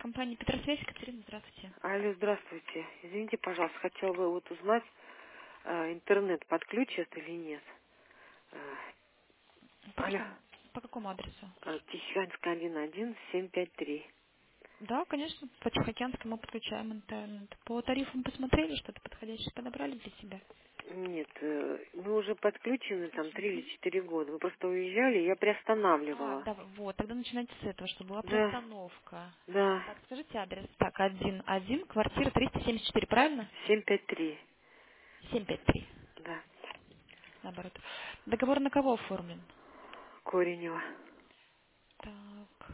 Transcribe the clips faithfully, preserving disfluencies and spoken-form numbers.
Компания Петросвязь, Екатерина, здравствуйте. Алло, здравствуйте. Извините, пожалуйста, хотела бы вот узнать, э, интернет подключат или нет. Э, По алло, какому, по какому адресу? э, Тихоокеанская один один семь пять три. Да, конечно, по Тихоокеанской мы подключаем интернет. По тарифам посмотрели, что-то подходящее подобрали для себя? Нет, э, мы уже подключены там три или четыре года. Мы просто уезжали, я А, приостанавливала. да, вот, тогда начинайте с этого, чтобы была Да, приостановка. да, Так, скажите адрес. Так, один, один, квартира триста семьдесят четыре, правильно? семь пять три. семь пять три, Да, наоборот. Договор на кого оформлен? Коренева. Так,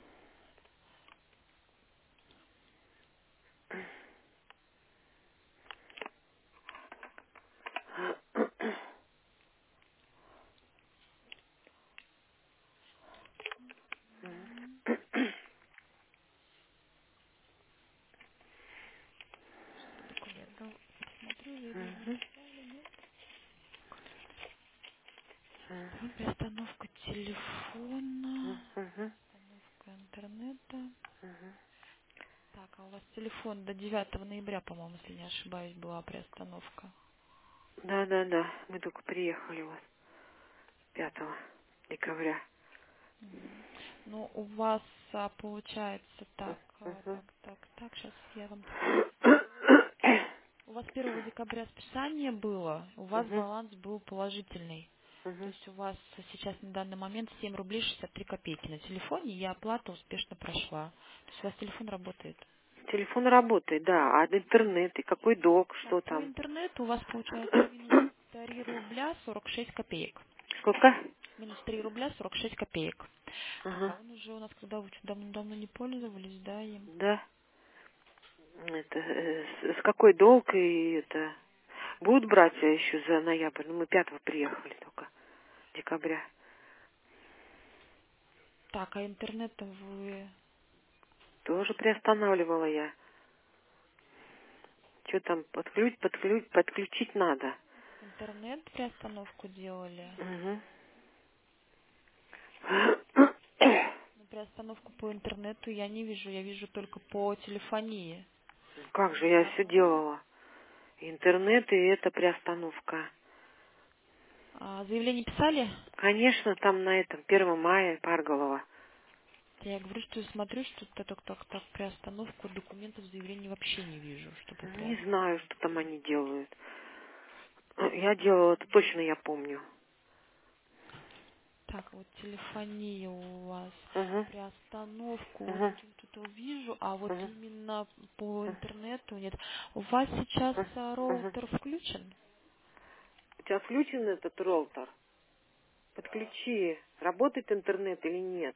документ. Посмотрю, заявление Мгм, писали, нет? мгм, Так, приостановка телефона, мгм, установка интернета. мгм. Так, а у вас телефон до девятого ноября, по-моему, если не ошибаюсь, была приостановка. Да, да, да. Мы только приехали вот пятого декабря. Мгм. Ну, у вас а, получается так, а, Мгм. так, так, так, сейчас я вам скажу. У вас первого декабря списание было, у вас Мгм, баланс был положительный. То мгм. есть у вас сейчас на данный момент семь рублей шестьдесят три копейки на телефоне, и оплата успешно прошла. То есть у вас телефон работает. Телефон работает, да, а интернет и какой долг, Так, что по там? интернету у вас получается минус три рубля сорок шесть копеек. Сколько? Минус три рубля сорок шесть копеек. Так, а Ага, он уже у нас, когда вы чё, давно-давно не пользовались, да, им? да. Это э, с, с какой долг и это будут брать еще за ноябрь? Ну, мы пятого приехали только, декабря. Так, а интернет вы... Тоже приостанавливала я. Что там подключить, подключить, подключить надо. Интернет приостановку делали? Угу. Ну, приостановку по интернету я не вижу, я вижу только по телефонии. Как же я все делала? Интернет и это приостановка. А, заявление писали? Конечно, там на этом первого мая Парголова. Я говорю, что я смотрю, что так, так, так, так, приостановку документов заявлений вообще не вижу, чтобы Не знаю, приостановили. что там они делают. Я делала, это точно я помню. Так, вот телефония у вас, Угу, приостановку вот угу, тут вот вижу, а вот угу, именно по интернету нет. У вас сейчас а, угу. роутер включен? У тебя включен этот роутер? Подключи. Работает интернет или нет?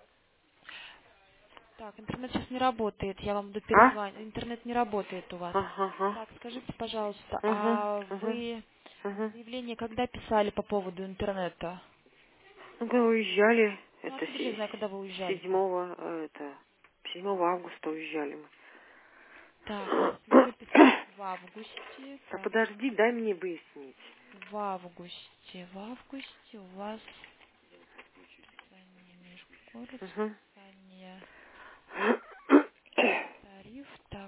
Так, интернет сейчас не работает, я вам буду А? перезванивать. Интернет не работает у вас. Ага, Так, скажите, пожалуйста, ага, а угу, вы угу. заявление когда писали по поводу интернета? Ну, мы уезжали, Ну, это откуда же я се- знаю, когда вы уезжали-то? седьмого, э, это, седьмого августа уезжали мы. Так, если вы писали в августе, А так, подожди, дай мне выяснить. в августе, в августе у вас списание межгород, Угу. списание тариф, так,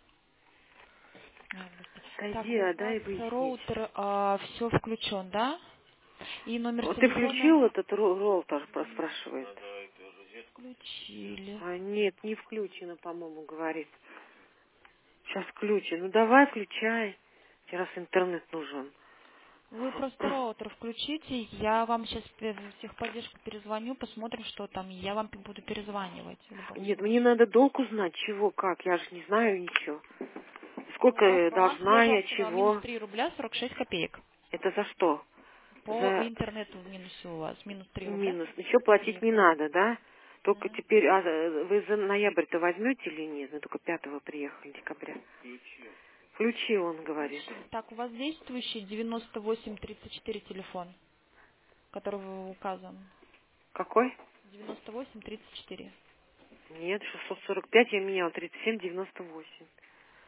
в августе. Так, Отойди, у а вас дай выяснить. роутер все включен, да? И номер Вот ты телефона включил этот ро- роутер, про- спрашивает? включили. А, нет, не включено, по-моему, говорит. Сейчас включи. Ну давай, включай. Тебе раз интернет нужен. Вы просто роутер включите, я вам сейчас в техподдержку перезвоню, посмотрим, что там, и я вам буду перезванивать в любом Нет, мне случае. надо долг узнать, чего, как. Я же не знаю ничего. Ну, у Сколько вас э, баланс должна я, лежал минус чего. три рубля сорок шесть копеек. Это за что? По За интернету в минусе у вас. Минус три рубля минус. сорок Ничего шесть платить копеек. не надо, да? Только М. теперь, а э, вы за ноябрь-то возьмете или нет? Мы только пятого приехали, декабря. Включи, он говорит. Включили. Так, у вас действующий девяносто восемь тридцать четыре телефон, который вы указан. Какой? девяносто восемь тридцать четыре. Нет, шестьсот сорок пять я менял, тридцать семь девяносто восемь.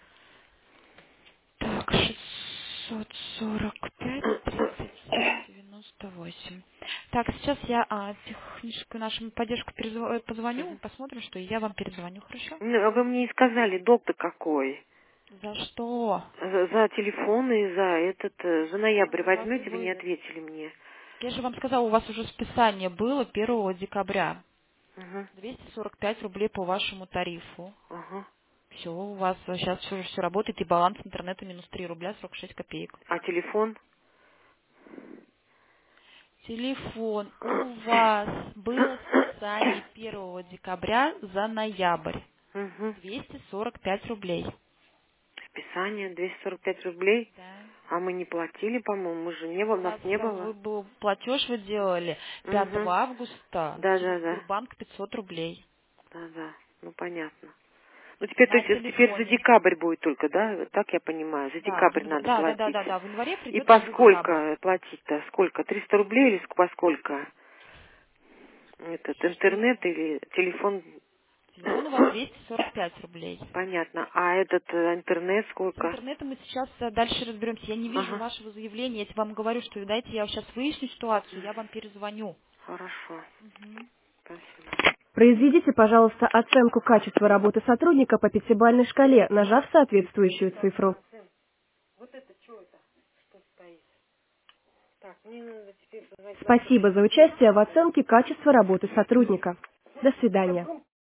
Так, шестьсот сорок пять тридцать семь девяносто девяносто восемь. Так, сейчас я а, техническую нашу поддержку перезв- позвоню, Мгм. посмотрим, что и я вам перезвоню, хорошо? Ну, а вы мне и сказали, долг-то какой? За что? За, за телефон и за этот, э, за ноябрь У вас возьмете, вы не вы... ответили мне. Я же вам сказала, у вас уже списание было первого декабря. Ага, двести сорок пять рублей по вашему тарифу. ага. Все, у вас сейчас все, все работает, и баланс интернета минус три рубля сорок шесть копеек. А телефон? Телефон. У вас было списание первого декабря за ноябрь. Угу. двести сорок пять рублей. Списание двести сорок пять рублей. Да. А мы не платили, по-моему, мы же не было, У нас вас не э, вы было. был платеж вы делали Угу. пятого августа Да, через да, да. Сбербанк пятьсот рублей. Да, да. Ну понятно. Ну теперь, то На есть это теперь за телефоне. декабрь будет только, да? Так я понимаю. За Да, в декабрь янв- надо да, да, да, платить. да, да. В январе И придет по уже декабрь. сколько платить-то? Сколько? Триста рублей или ск- по сколько? Этот Что? интернет или телефон? Телефон у вас двести сорок пять рублей. Понятно. А этот э, интернет С сколько? интернетом мы сейчас э, дальше разберемся. Я не вижу Ага. вашего заявления. Я вам говорю, что дайте я сейчас выясню ситуацию, я вам перезвоню. Хорошо. Мгм. Спасибо. Произведите, пожалуйста, оценку качества работы сотрудника по пятибалльной шкале, нажав соответствующую цифру. Вот это что это? Что стоит? Так, мне надо теперь позвонить в Спасибо за участие в оценке качества работы сотрудника. До свидания.